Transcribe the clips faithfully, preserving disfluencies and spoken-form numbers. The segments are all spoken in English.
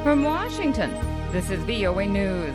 From Washington, this is V O A News.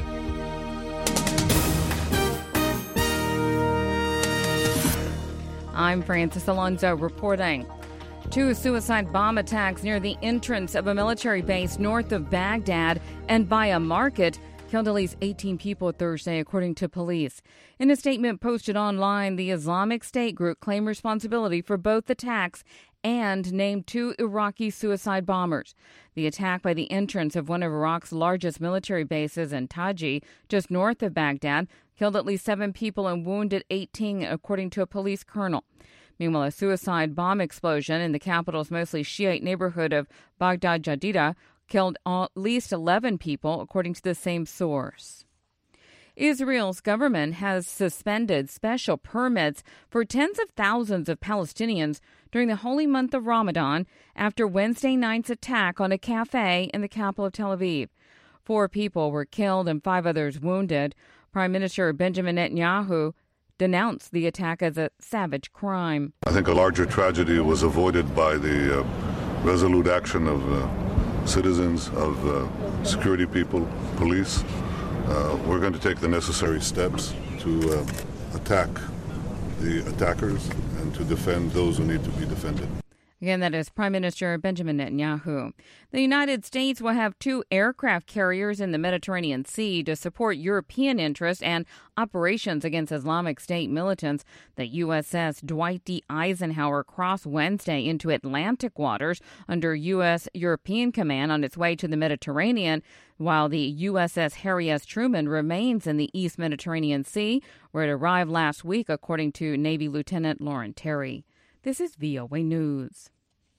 I'm Francis Alonso reporting. Two suicide bomb attacks near the entrance of a military base north of Baghdad and by a market killed at least eighteen people Thursday, according to police. In a statement posted online, the Islamic State group claimed responsibility for both attacks and named two Iraqi suicide bombers. The attack by the entrance of one of Iraq's largest military bases in Taji, just north of Baghdad, killed at least seven people and wounded eighteen, according to a police colonel. Meanwhile, a suicide bomb explosion in the capital's mostly Shiite neighborhood of Baghdad Jadida killed at least eleven people, according to the same source. Israel's government has suspended special permits for tens of thousands of Palestinians during the holy month of Ramadan after Wednesday night's attack on a cafe in the capital of Tel Aviv. Four people were killed and five others wounded. Prime Minister Benjamin Netanyahu denounced the attack as a savage crime. I think a larger tragedy was avoided by the uh, resolute action of uh, citizens, of uh, security people, police. Uh, we're going to take the necessary steps to uh, attack the attackers and to defend those who need to be defended. Again, that is Prime Minister Benjamin Netanyahu. The United States will have two aircraft carriers in the Mediterranean Sea to support European interests and operations against Islamic State militants. The U S S Dwight D. Eisenhower crossed Wednesday into Atlantic waters under U S European Command on its way to the Mediterranean, while the U S S Harry S. Truman remains in the East Mediterranean Sea, where it arrived last week, according to Navy Lieutenant Lauren Terry. This is V O A News.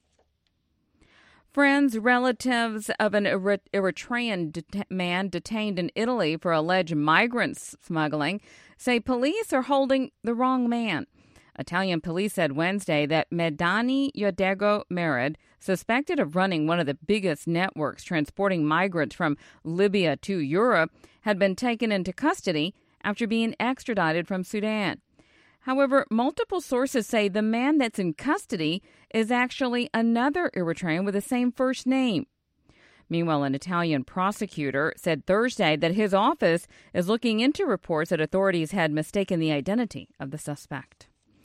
Friends, relatives of an Eritrean det- man detained in Italy for alleged migrant smuggling say police are holding the wrong man. Italian police said Wednesday that Medani Yodego Merid, suspected of running one of the biggest networks transporting migrants from Libya to Europe, had been taken into custody after being extradited from Sudan. However, multiple sources say the man that's in custody is actually another Eritrean with the same first name. Meanwhile, an Italian prosecutor said Thursday that his office is looking into reports that authorities had mistaken the identity of the suspect.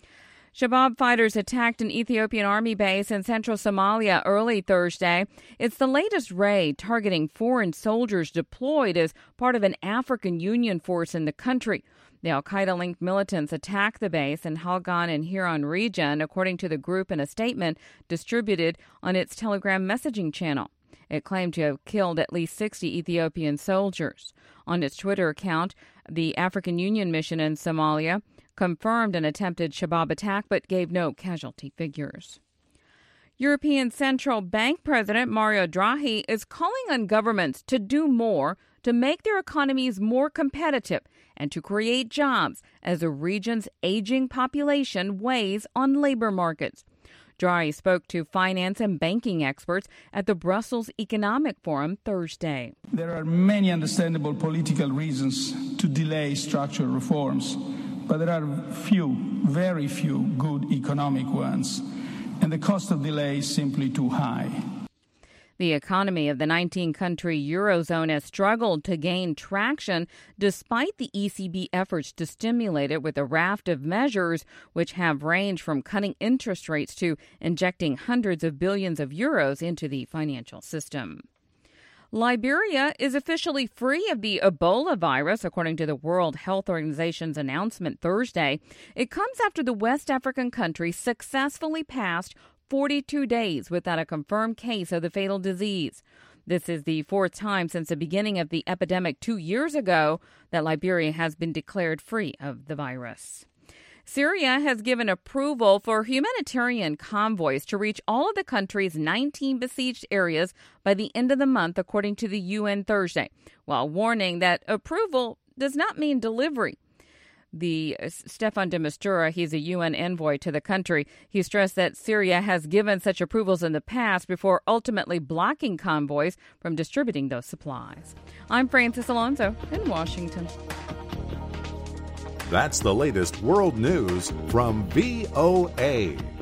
Shabab fighters attacked an Ethiopian army base in central Somalia early Thursday. It's the latest raid targeting foreign soldiers deployed as part of an African Union force in the country. The al-Qaeda-linked militants attacked the base in Halgan and Hiran region, according to the group in a statement distributed on its Telegram messaging channel. It claimed to have killed at least sixty Ethiopian soldiers. On its Twitter account, the African Union mission in Somalia confirmed an attempted Shabab attack but gave no casualty figures. European Central Bank President Mario Draghi is calling on governments to do more to make their economies more competitive and to create jobs as the region's aging population weighs on labor markets. Draghi spoke to finance and banking experts at the Brussels Economic Forum Thursday. There are many understandable political reasons to delay structural reforms, but there are few, very few good economic ones, and the cost of delay is simply too high. The economy of the nineteen-country Eurozone has struggled to gain traction despite the E C B efforts to stimulate it with a raft of measures which have ranged from cutting interest rates to injecting hundreds of billions of euros into the financial system. Liberia is officially free of the Ebola virus, according to the World Health Organization's announcement Thursday. It comes after the West African country successfully passed forty-two days without a confirmed case of the fatal disease. This is the fourth time since the beginning of the epidemic two years ago that Liberia has been declared free of the virus. Syria has given approval for humanitarian convoys to reach all of the country's nineteen besieged areas by the end of the month, according to the U N Thursday, while warning that approval does not mean delivery. The uh, Stefan de Mistura, he's a U N envoy to the country. He stressed that Syria has given such approvals in the past before ultimately blocking convoys from distributing those supplies. I'm Francis Alonso in Washington. That's the latest world news from V O A.